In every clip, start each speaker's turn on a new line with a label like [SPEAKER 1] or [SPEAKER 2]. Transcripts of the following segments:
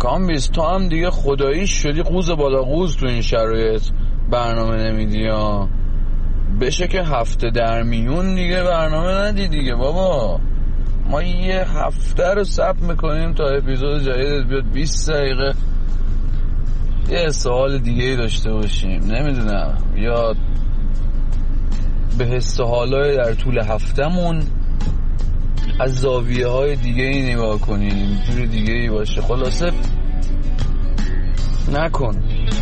[SPEAKER 1] کامبیز تو هم دیگه خداییش شدی قوز بالا قوز تو این شرایط برنامه نمیدی ها. بشه که هفته در میون دیگه برنامه ندی دیگه بابا. ما یه هفته رو ثبت میکنیم تا اپیزود جدید بیاد 20 دقیقه یه سوال دیگه داشته باشیم، نمیدونم، یا به حس و حالای در طول هفتمون از زاویه های دیگه ای نگاه کنیم، جور دیگه ای باشه. خلاصه نکن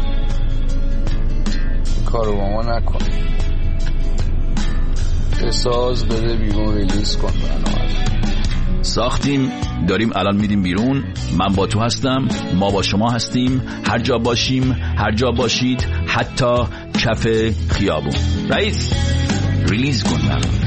[SPEAKER 1] کارو با ما، نکن، بساز، بده بیرون، ریلیز کن برنامه.
[SPEAKER 2] ساختیم، داریم الان میدیم بیرون. من با تو هستم، ما با شما هستیم، هر جا باشیم، هر جا باشید، حتی کف خیابون. رئیس ریلیز کن برنامه.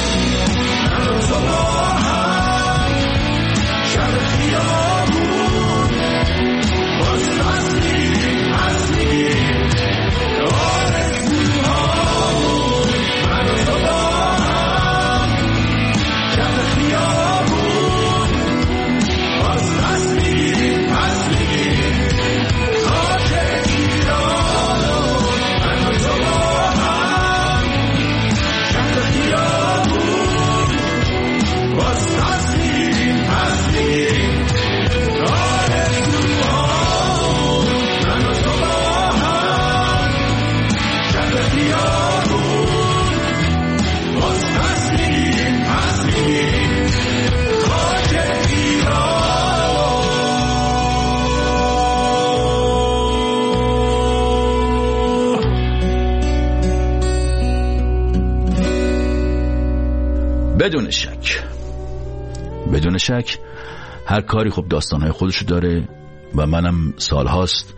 [SPEAKER 2] بدون شک هر کاری خب داستانهای خودشو داره و منم سالهاست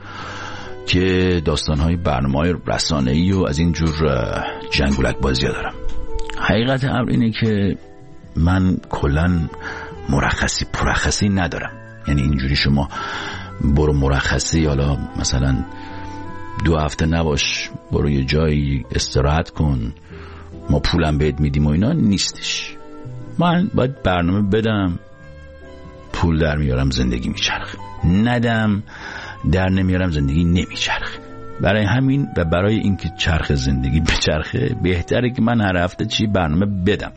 [SPEAKER 2] که داستانهای برنامه‌های رسانه‌ای و از این جور جنگولک بازی‌ها دارم. حقیقت امر اینه که من کلاً مرخصی ندارم. یعنی اینجوری شما برو مرخصی، حالا مثلا 2 هفته نباش، برو یه جایی استراحت کن، ما پولم بهت میدیم و اینا نیستش. من باید برنامه بدم، پول در میارم، زندگی میچرخه. ندم، در نمیارم، زندگی نمیچرخه. برای همین و برای اینکه چرخ زندگی بچرخه بهتره که من هر هفته برنامه بدم.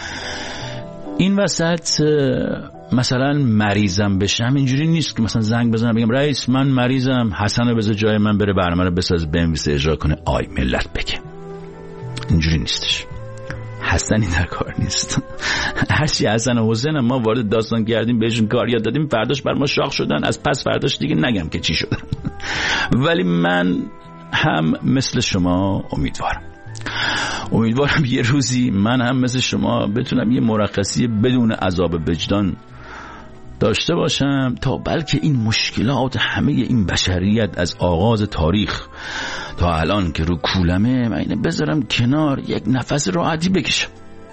[SPEAKER 2] این وسط مثلا مریضم بشم، اینجوری نیست که مثلا زنگ بزنم بگم رئیس من مریضم، حسن رو بذار جای من بره برنامه رو بساز بنویسه اجرا کنه آی ملت بگه. اینجوری نیستش. حسنی در کار نیست. هرچی حسن و حسین ما وارد داستان کردیم، بهشون کار یاد دادیم، فرداش بر ما شاخ شدن، از پس فرداش دیگه نگم که چی شدن. ولی من هم مثل شما امیدوارم یه روزی من هم مثل شما بتونم یه مرخصی بدون عذاب وجدان داشته باشم، تا بلکه این مشکلات همه این بشریت از آغاز تاریخ تا الان که رو کولمه، من اینو بذارم کنار، یک نفس راحتی بکشم.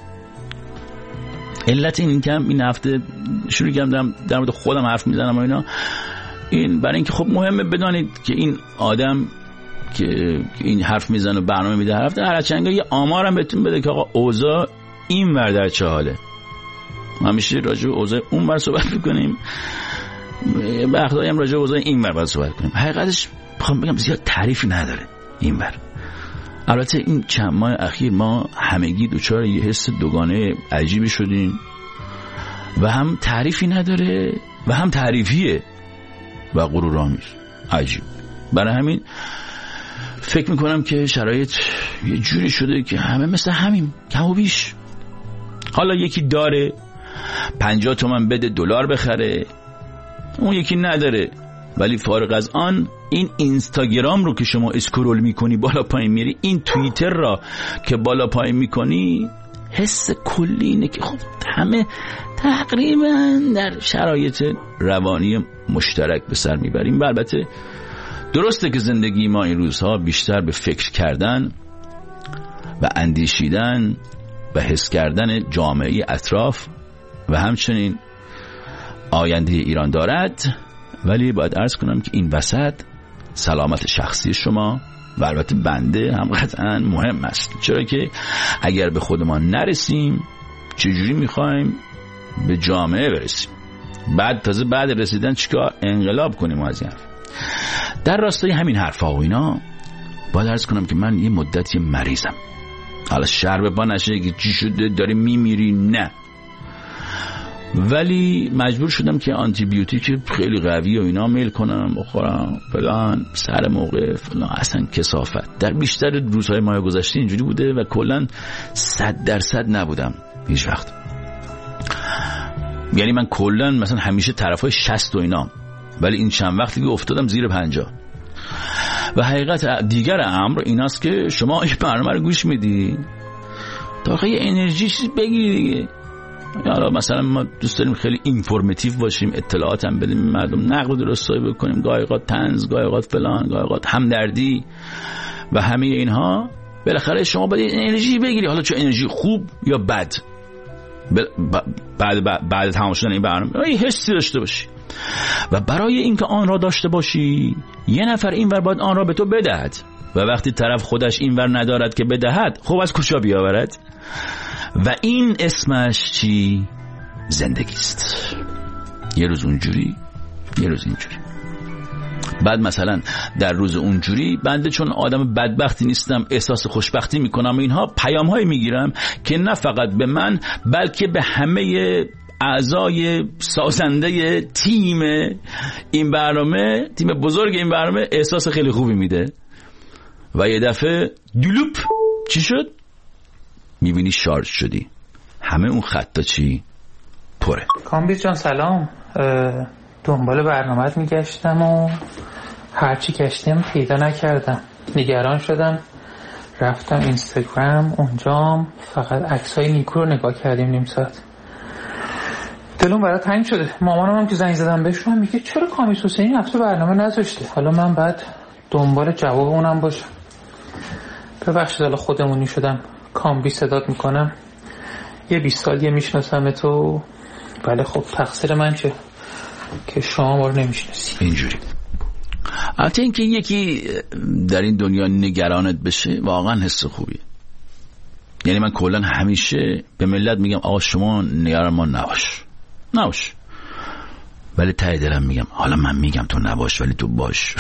[SPEAKER 2] علت این کم این هفته شروع کردم در مورد خودم حرف میزنم و اینا، این برای اینکه خب مهمه بدانید که این آدم که این حرف میزنه و برنامه میده هر هفته هر چند یه آمارم بهتون بده که آقا اوضاع این ور در چه حاله. ما همیشه راجع به اوضاع اون ور صحبت میکنیم، وقتایی هم راجع به اوضاع این ور صحبت کنیم. حقیقتش بخوام بگم زیاد تعریفی نداره این ور. البته این چند ماه اخیر ما همگی دوچار یه حس دوگانه عجیبی شدیم و هم تعریفی نداره و هم تعریفیه و غرورآمیز عجیب. برای همین فکر میکنم که شرایط یه جوری شده که همه مثل همین کم و بیش. حالا یکی داره 50 تومن بده دلار بخره، اون یکی نداره. ولی فارغ از آن این اینستاگرام رو که شما اسکرول میکنی بالا پایین میری، این توییتر را که بالا پایین میکنی، حس کلی اینه که خب همه تقریبا در شرایط روانی مشترک به سر میبریم. و البته درسته که زندگی ما این روزها بیشتر به فکر کردن و اندیشیدن و حس کردن جامعه اطراف و همچنین آینده ایران دارد، ولی باید عرض کنم که این وسط سلامت شخصی شما و البته بنده هم قطعا مهم است. چرا که اگر به خودمان نرسیم چجوری میخوایم به جامعه برسیم؟ بعد تازه بعد رسیدن چیکار؟ انقلاب کنیم از این حرف. در راستای همین حرفا و اینا باید عرض کنم که من یه مدتی مریضم. حالا شر به پا نشه که چی شده داری میمیری، نه، ولی مجبور شدم که آنتی بیوتیک خیلی قوی و اینا میل کنم بخورم فلان سر موقع فلان. اصلا کثافت. در بیشتر روزهای ماه گذشته اینجوری بوده و کلا 100% نبودم هیچ وقت. یعنی من کلا مثلا همیشه طرفای 60 و اینا، ولی این چند وقتی که افتادم زیر 50. و حقیقت دیگر امر ایناست که شما این برنامه رو گوش میدی تا یه انرژی چیزی بگیری دیگه. حالا مثلا ما دوست داریم خیلی اینفورماتیو باشیم، اطلاعات هم بدیم مردم، نقد و درستایی بکنیم، گاهی اوقات طنز، گاهی اوقات فلان، گاهی اوقات همدردی و همه اینها. بالاخره شما باید انرژی بگیری، حالا چه انرژی خوب یا بد. بعد تمام شدن این برنامه یه حسی داشته باشی و برای اینکه آن را داشته باشی یه نفر اینور باید آن را به تو بدهد و وقتی طرف خودش اینور ندارد که بدهد، خب از کجا بیاورد؟ و این اسمش چی؟ زندگیست. یه روز اونجوری، یه روز اینجوری. بعد مثلا در روز اونجوری بنده چون آدم بدبختی نیستم احساس خوشبختی میکنم و اینها پیام‌هایی میگیرم که نه فقط به من بلکه به همه اعضای سازنده تیم این برنامه، تیم بزرگ این برنامه، احساس خیلی خوبی میده. و یه دفعه دلوپ چی شد؟ میبینی شارژ شدی، همه اون خطا چی؟ پره.
[SPEAKER 3] کامبیز جان سلام، دنبال برنامه‌ات میگشتم و هرچی گشتم پیدا نکردم، نگران شدم، رفتم اینستاگرام، اونجام فقط عکسای نیکو رو نگاه کردیم نیم ساعت. دلم برات تنگ شده. مامانم هم که زنگ زدم بهشون میگه چرا کامیز حسینی هفته برنامه نذاشته. حالا من بعد دنبال جواب اونم باشم. ببخشید حالا خودمونی شدم، کامبی صدات میکنم، یه 20 سالیه میشناسم تو. بله خب تقصیر من چه که شما ما رو نمیشناسی اینجوری.
[SPEAKER 2] البته اینکه یکی در این دنیا نگرانت بشه واقعا حس خوبیه. یعنی من کلا همیشه به ملت میگم آقا شما نگران ما نباش، ولی ته دلم میگم حالا من میگم تو نباش ولی تو باش.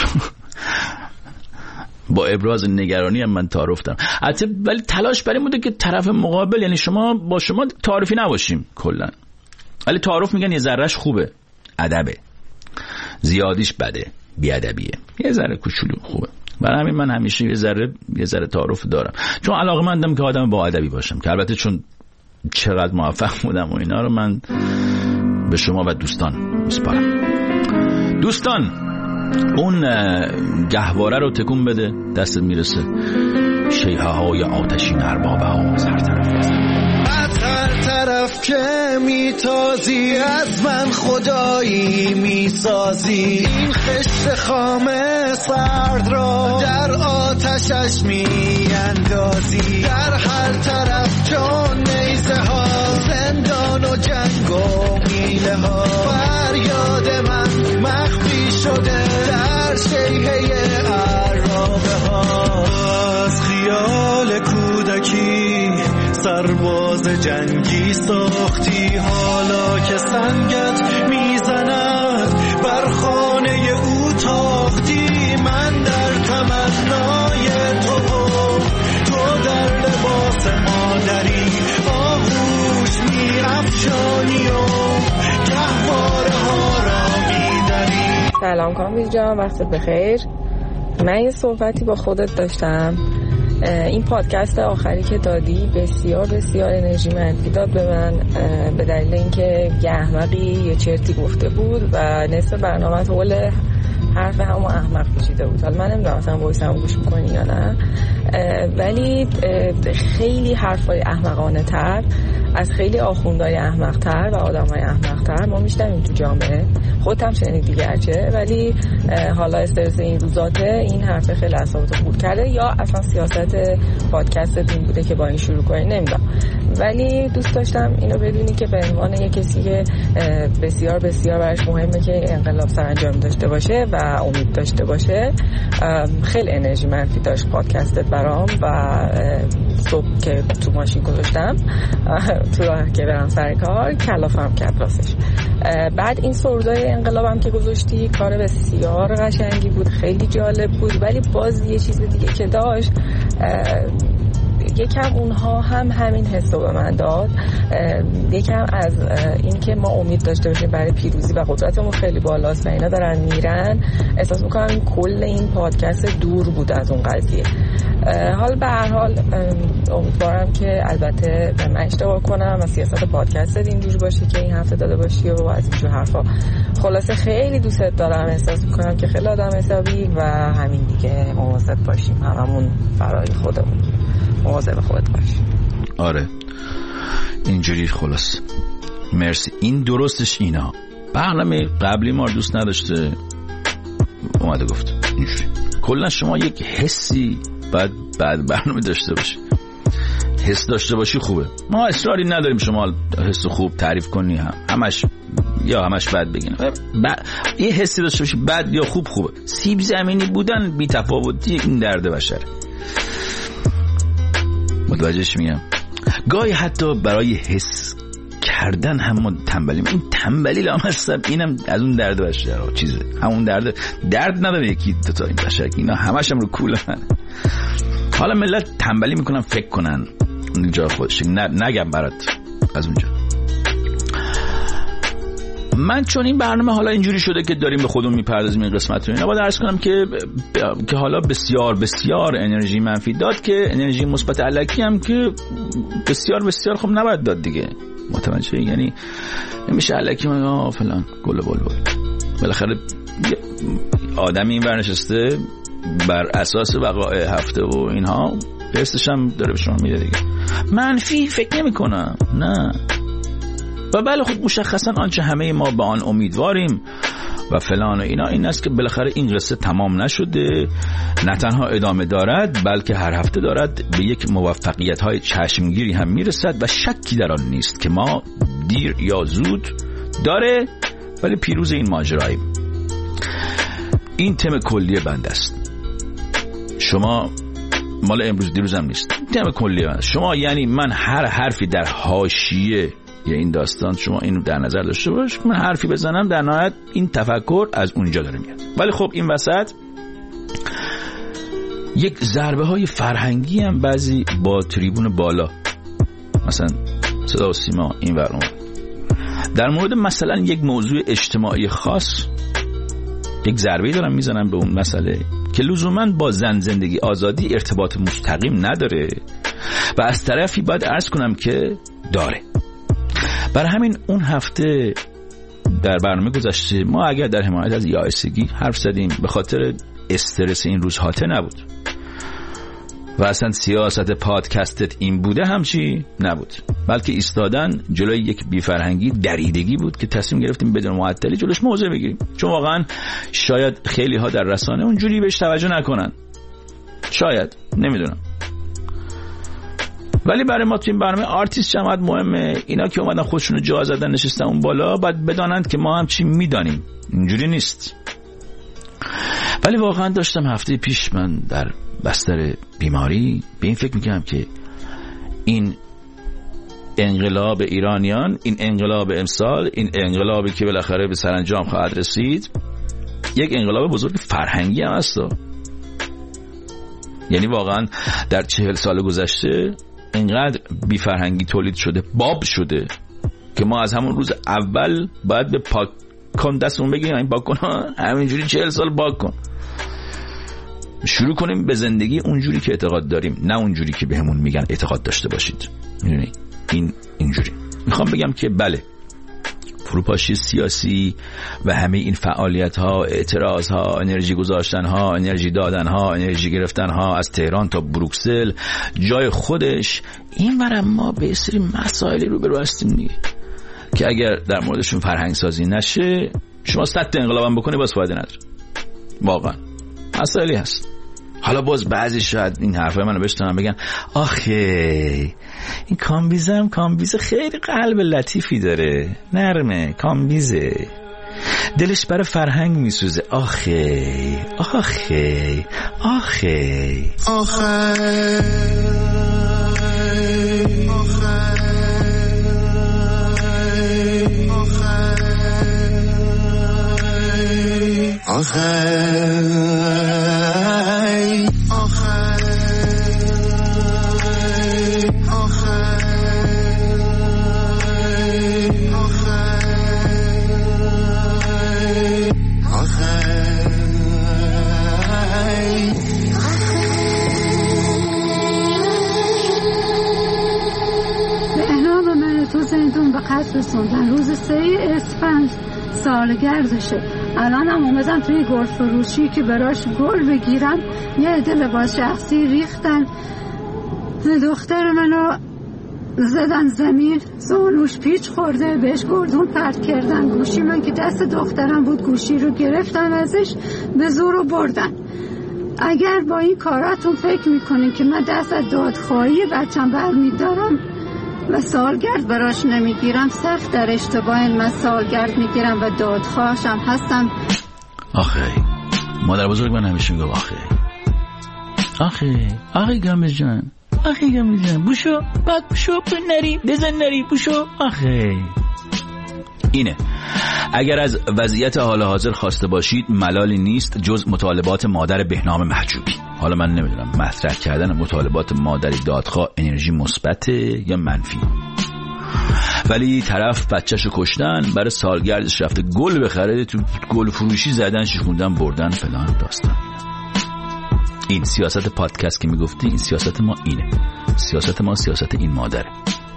[SPEAKER 2] با ابراز نگرانی هم من تعارف دارم، البته ولی تلاش برای بوده که طرف مقابل، یعنی شما با شما تعارفی نباشیم کلا، ولی تعارف میگن یه ذرهش خوبه، ادبه، زیادیش بده، بیادبیه، یه ذره کوچولو خوبه. برای همین من همیشه یه ذره تعارف دارم، چون علاقه‌مندم که آدم با ادبی باشم، که البته چون چقدر موفق بودم و اینا رو من به شما و دوستان میسپارم. دوستان اون گهواره رو تکون بده، دستت میرسه، شیهه های آتشین ارباب ها از هر طرف
[SPEAKER 4] از هر طرف که میتازی از من خدایی میسازی، این خشت خام سرد را در آتشش میاندازی، در هر طرف چون نیزه ها زندان و جنگ و میله ها، فریاد من مخفی شده در شیهه عرابه ها، از خیال کودکی سرباز جنگی ساختی، حالا که سنگت میزند بر خانه او تاختی، من در تمنای تو در لباس مادری آغوش می‌افشانی و گهواره ها را می‌دری.
[SPEAKER 5] سلام کامبیز جان، وقتت بخیر. من یه صحبتی با خودت داشتم. این پادکست آخری که دادی بسیار بسیار انرژی منفی داد به من، به دلیل اینکه یه احمقی یه چرتی گفته بود و نصف برنامه حول حرف همون احمق کشیده بود. حالا من نمیدونم اصلا وایسم گوش میکنی یا نه، ولی خیلی حرفای احمقانه تر از خیلی آخوندهای احمق تر و آدمهای احمق تر ما میشنویم تو جامعه. خودت هم شنیدی گرچه، ولی حالا استرس این روزاته این حرف خیلی اعصابتو خورد کرده، یا اصلا سیاست پادکست این بوده که با این شروع کنی، نمیدونم. ولی دوست داشتم اینو بدونی که به عنوان یک کسی که بسیار بسیار براش مهمه که انقلاب سرانجام داشته باشه و امید داشته باشه، خیلی انرژی منفی داشت پادکستت برام و صبح که تو ماشین گذاشتم تو راه که برم سر کار کلافم کرد راستش. بعد این سردای انقلابم که گذاشتی کار بسیار قشنگی بود، خیلی جالب بود، ولی باز یه چیز دیگه که داشت یکم اونها هم همین حسو به من داد، یکم از این که ما امید داشته باشیم برای پیروزی و قدرتمون خیلی بالاست و اینا دارن میرن، احساس میکنم این کل این پادکست دور بود از اون قضیه. حال به هر حال امیدوارم که البته من اشتباه کنم و سیاست پادکست اینجوری باشه که این هفته داده باشی و از اینجور حرفا. خلاصه خیلی دوستت دارم، احساس میکنم که خیلی آدم حسابی و همین دیگه مواظب باشیم هممون برای خودمون، مواظب خودت باش.
[SPEAKER 2] آره اینجوری. خلاص مرسی. این درستش اینا برنامه قبلی ما دوست نداشته اومده گفت اینجوری. کلا شما یک حسی بعد برنامه داشته باشی، حس داشته باشی خوبه. ما اصراری نداریم شما حس خوب تعریف کنی همش بد بگین. یه حسی داشته باشی بد یا خوبه. سیب زمینی بودن بی تفاوتی این درد بشره. متوجهش میگم. گاهی حتی برای حس کردن هم ما تنبلیم. این تنبلی لامصب اینم از اون درد بشره چیزه. همون درد نداره یکی دوتا این بشره، اینا همش هم رو کوله من. حالا ملت تنبلی میکنن فکر کنن اونجا خودش نگم برات از اونجا. من چون این برنامه حالا اینجوری شده که داریم به خودمون میپردازیم این قسمت رو، اینا باید عرض کنم که حالا بسیار بسیار انرژی منفی داد که انرژی مثبت الکی هم که بسیار بسیار خب نباید داد دیگه. متوجه؟ یعنی نمیشه الکی ما فلان گل بلبل. بالاخره آدمی این ور نشسته بر اساس وقایع هفته و اینها قصدش هم داره به شما میده دیگه. منفی فکر نمی کنم، نه. و بله خب مشخصا آنچه همه ما به آن امیدواریم و فلان و اینا این است که بالاخره این قصه تمام نشده، نه تنها ادامه دارد بلکه هر هفته دارد به یک موفقیت های چشمگیری هم میرسد و شکی در آن نیست که ما دیر یا زود داره ولی پیروز این ماجراییم. این تم کلی بنده است. شما مال امروز دیروز هم نیست. تم کلی بنده شما، یعنی من هر حرفی در حاشیه یا این داستان شما اینو در نظر داشته باش، من حرفی بزنم در نهایت این تفکر از اونجا داره میاد. ولی خب این وسط یک ضربه های فرهنگی هم بعضی با تریبون بالا مثلا صدا و سیما این ور اون در مورد مثلا یک موضوع اجتماعی خاص یک ضربه‌ای دارن میزنن به اون مسئله که لزوما با زن زندگی آزادی ارتباط مستقیم نداره و از طرفی باید عرض کنم که داره. برای همین اون هفته در برنامه گذشته ما اگر در حمایت از یائسگی حرف زدیم به خاطر استرس این روزهاته نبود و اصلا سیاست پادکستت این بوده همچی نبود، بلکه ایستادن جلوی یک بیفرهنگی دریدگی بود که تصمیم گرفتیم بدون معطلی جلوش موضع بگیریم. چون واقعا شاید خیلی ها در رسانه اونجوری بهش توجه نکنن، شاید، نمیدونم، ولی برای ما تو این برنامه آرتیست جماعت مهمه. اینا که اومدن خودشونو جا زدن نشستن اون بالا باید بدانند که ما هم چی میدانیم، اینجوری نیست. ولی واقعا داشتم هفته پیش من در بستر بیماری به این فکر میکنم که این انقلاب ایرانیان، این انقلاب امسال، این انقلابی که بالاخره به سرانجام خواهد رسید یک انقلاب بزرگ فرهنگی هم هست. یعنی واقعا در 40 سال گذشته اینقدر بی فرهنگی تولید شده، باب شده که ما از همون روز اول باید به پاک کن دستمون بگیم این پاک کن، همینجوری 40 سال پاک کن، شروع کنیم به زندگی اونجوری که اعتقاد داریم، نه اونجوری که بهمون میگن اعتقاد داشته باشید. میدونی اینجوری میخوام بگم که بله فروپاشی سیاسی و همه این فعالیت ها، اعتراض ها، انرژی گذاشتن ها، انرژی دادن ها، انرژی گرفتن ها از تهران تا بروکسل جای خودش، این ورم ما به سری مسائلی رو برو هستیم دیگه که اگر در موردشون فرهنگ سازی نشه شما 100 انقلابم بکنی باز فایده نداره. واقعا مسائلی هست. حالا باز بعضی شاید این حرفای منو بشنون بگن آخه این کامبیزه خیلی قلب لطیفی داره، نرمه، کامبیزه، دلش برای فرهنگ میسوزه. آخه
[SPEAKER 6] رسوندن روز 3 اسفند سالگردشه. الان هم اومدن توی گل فروشی که براش گل بگیرن، یه عده لباس شخصی ریختن، دختر منو زدن زمین، زانوش پیچ خورده، بهش گردون پرت کردن. گوشی من که دست دخترم بود گوشی رو گرفتن ازش، به زور رو بردن. اگر با این کاراتون فکر میکنین که من دست از دادخواهی بچم برمیدارم و سالگرد براش نمیگیرم، سخت در اشتباه. من سالگرد میگیرم و دادخواهشم هستم.
[SPEAKER 2] آخه مادر بزرگ من همیشه میگه آخه گامز جان، بوشو نری بزن نری بوشو. آخه اینه. اگر از وضعیت حال حاضر خواسته باشید ملالی نیست جز مطالبات مادر بهنام محجوبی. حالا من نمیدونم مطرح کردن مطالبات مادری دادخواه انرژی مثبت یا منفی، ولی طرف بچه‌شو کشتن، برای سالگردش رفته گل بخره، تو گل فروشی زدن، شکوندن، بردن، فلان داستان. این سیاست پادکست که میگفتی، این سیاست ما اینه. سیاست ما سیاست این مادره.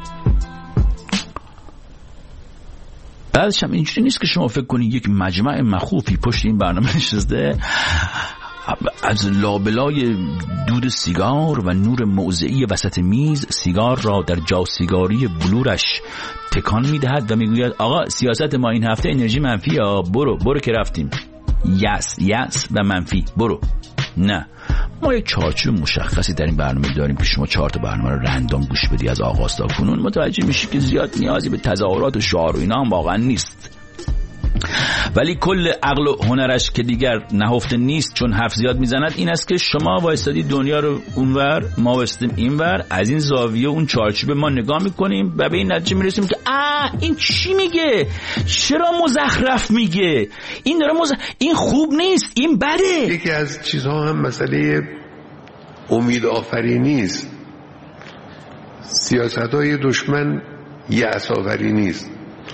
[SPEAKER 2] بعدش هم اینجوری نیست که شما فکر کنید یک مجمع مخوفی پشت این برنامه نشسته از لابلای دود سیگار و نور موضعی وسط میز سیگار را در جا سیگاری بلورش تکان میدهد و میگوید آقا سیاست ما این هفته انرژی منفی ها، برو که رفتیم، یس و منفی، برو. نه، ما یک چارچوب مشخصی در این برنامه داریم که شما 4 تا برنامه رو رندوم گوش بدی از آغاز تا کنون متوجه میشی که زیاد نیازی به تظاهرات و شعار و اینا هم واقعا نیست. ولی کل عقل و هنرش که دیگر نهفته نیست چون حرف زیاد میزند این است که شما وایستادی دنیا رو اونور، ما وایستیم اینور، از این زاویه اون چارچوب ما نگاه میکنیم و به این نتیجه میرسیم که این چی میگه، چرا مزخرف میگه، این داره این خوب نیست، این بده.
[SPEAKER 7] یکی از چیزها هم مسئله امید آفرینی است. سیاست‌های دشمن یأس آفرینی است.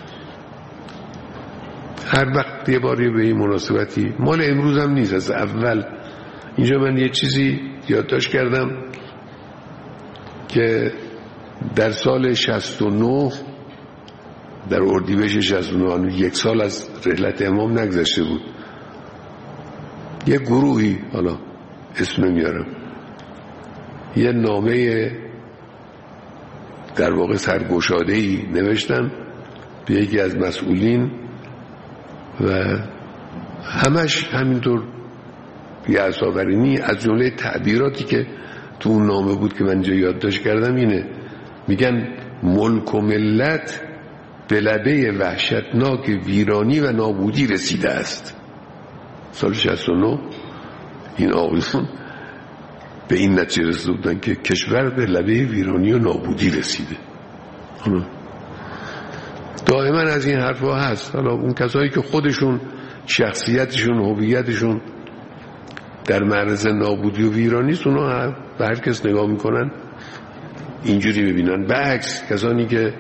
[SPEAKER 7] هر وقت یه باری به این مناسبتی، مال امروز هم نیست، از اول. اینجا من یه چیزی یادداشت کردم که در سال 69 در اردیبهشت 69 1 سال از رحلت امام نگذشته بود، یه گروهی، حالا اسم نمیارم، یه نامه در واقع سرگشاده‌ای نوشتن به یکی از مسئولین و همش همینطور یأس آفرینی. از جمله تعبیراتی که تو اون نامه بود که من اینجا یادداشت کردم اینه، میگن ملک و ملت به لبه وحشتناک ویرانی و نابودی رسیده است. سال 69 این آقایون به این نتیجه رسیده بودن که کشور به لبه ویرانی و نابودی رسیده. دائما از این حرفا هست. حالا اون کسایی که خودشون شخصیتشون، هویتشون در معرض نابودی و ویرانی است، اونا به هر کس نگاه میکنن اینجوری ببینن. برعکس کسانی که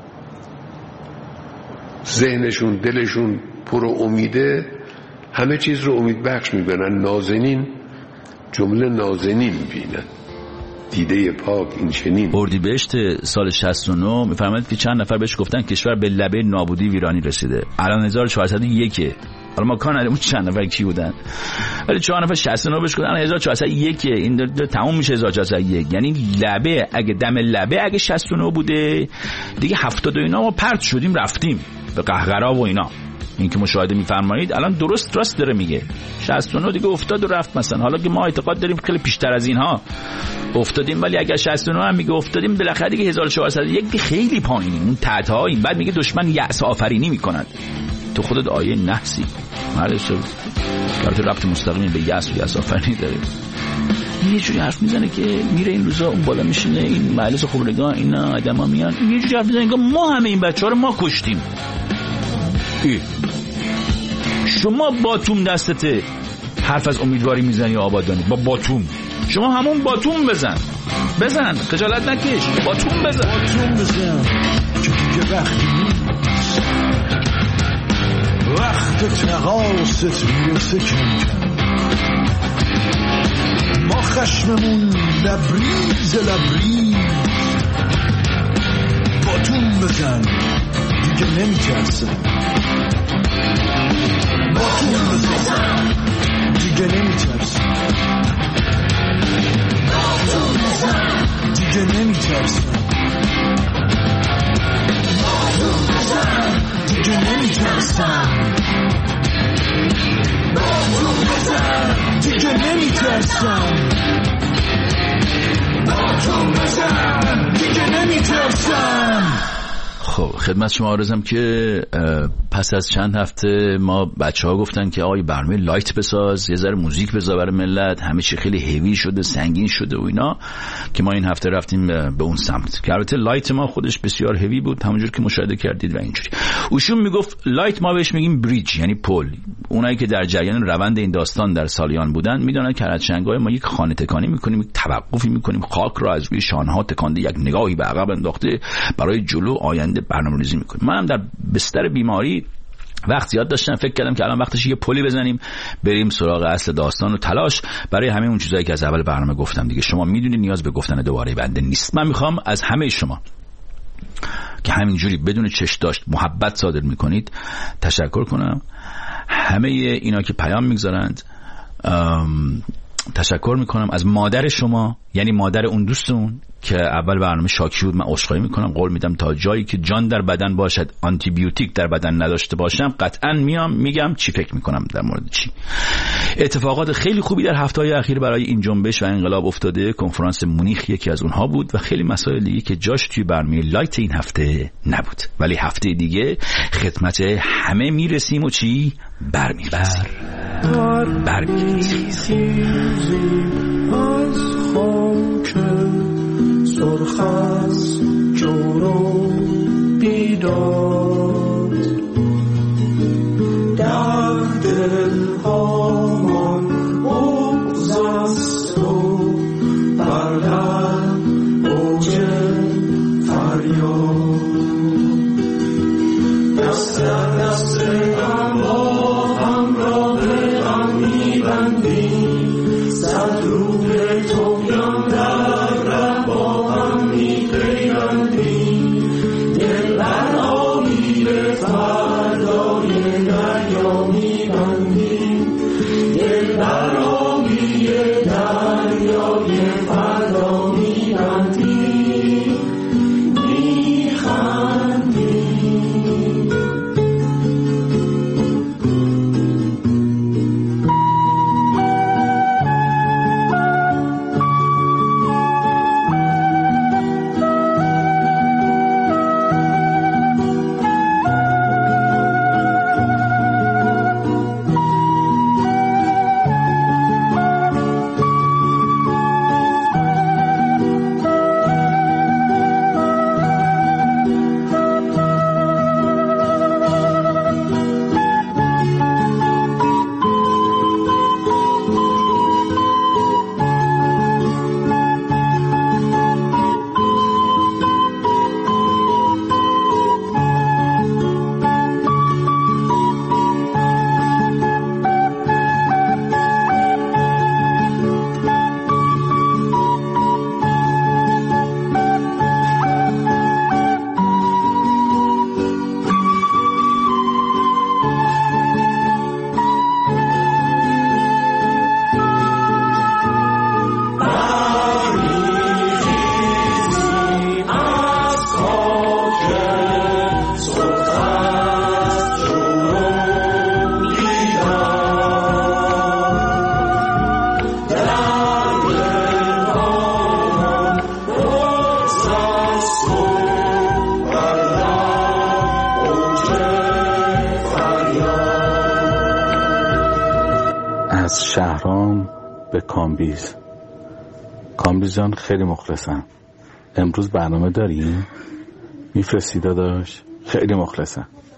[SPEAKER 7] ذهنشون، دلشون پر امیده، همه چیز رو امید بخش میبینن. نازنین، جمله نازنین بینن، دیده پاک این چنین.
[SPEAKER 2] اردیبهشت سال 69 میفرمایند که چند نفر بهش گفتن کشور به لبه نابودی ویرانی رسیده. الان 1401. حالا ما کار نداریم اون چند نفر کی بودن، ولی 4 نفر 69 بهش گفتن 1401 این تموم میشه 1401. یعنی لبه، اگه دم لبه اگه 69 بوده دیگه 70 و اینا ما پرت شدیم رفتیم به قهقرا و اینا. این که مشاهده می‌فرمایید الان راست داره میگه. 69 دیگه افتاد و رفت مثلا. حالا که ما اعتقاد داریم خیلی پیشتر از اینها افتادیم، ولی اگر 69 هم میگه افتادیم بالاخره دیگه 1401 خیلی پایینیم، اون تحت‌ها. این بعد میگه دشمن یأس آفرینی میکنند. تو خودت آیه نحسی مالش البته ربط مستقیم به یأس آفرینی داره. یه جوری حرف میزنه که میره این روزا اون بالا میشینه این مجلس خبرگان اینا آدما میان یه جوری حرف میزنه که ما همه این بچه‌ها رو ما کشتیم. شما باتوم دستته حرف از امیدواری میزنی آبادانی با باتوم. شما همون باتوم بزن خجالت نکش، باتوم بزن
[SPEAKER 4] که دیگه وقت تقاست میرسه کم ما خشممون لبریز باتوم بزن دیگه نمیترسه، باتوم بزن دیگه نمیترسه، باتوم بزن دیگه نمیترسه، باتوم بزن دیگه نمیترسم، باتوم بزن دیگه نمیترسم، باتوم بزن دیگه نمیترسم.
[SPEAKER 2] خب خدمت شما عرضم که پس از چند هفته ما بچه‌ها گفتن که آقای برنامه لایت بساز، یه ذره موزیک بذار برای ملت، همه چی خیلی هیوی شده، سنگین شده و اینا، که ما این هفته رفتیم به اون سمت که البته لایت ما خودش بسیار هیوی بود همونجور که مشاهده کردید و اینجوری. اوشون میگفت لایت ما بهش میگیم بریج، یعنی پل. اونایی که در جریان روند این داستان در سالیان بودن میدونن که از چنگای ما یک خانه تکانی میکنیم، یک توقفی میکنیم، خاک را از روی شانه‌ها تکانده، یک نگاهی به عقب انداخته، برای جلو آینده برنامه‌ریزی میکنیم. منم در بستر بیماری وقت زیاد داشتم، فکر کردم که الان وقتش یه پلی بزنیم بریم سراغ اصل داستان و تلاش برای همه اون چیزایی که از اول برنامه گفتم دیگه. شما میدونید نیاز به گفتن دوباره بنده نیست. من میخوام از همه شما که همینجوری بدون چش داشت محبت صادر میکنید تشکر کنم. همه اینا که پیام میگذارند تشکر میکنم. از مادر شما، یعنی مادر اون دوستون که اول برنامه شاکی بود، من عذرخواهی میکنم. قول میدم تا جایی که جان در بدن باشد، آنتی بیوتیک در بدن نداشته باشم، قطعا میگم چی فکر میکنم در مورد چی. اتفاقات خیلی خوبی در هفته‌های اخیر برای این جنبش و انقلاب افتاده. کنفرانس مونیخ یکی از اونها بود و خیلی مسائل دیگه که جاش توی برنامه لایت این هفته نبود، ولی هفته دیگه خدمت همه میرسیم و چی برمی‌رسیم.
[SPEAKER 8] سرخ از جور و بیداد در دل هامان بغض است و بر لب اوج فریاد دست در دست هم با هم را به غم می‌بندیم صد روح طغیان در
[SPEAKER 9] از شهرام به کامبیز. کامبیز جان خیلی مخلصم. امروز برنامه داریم؟ میفرستی داداش؟ خیلی مخلصم.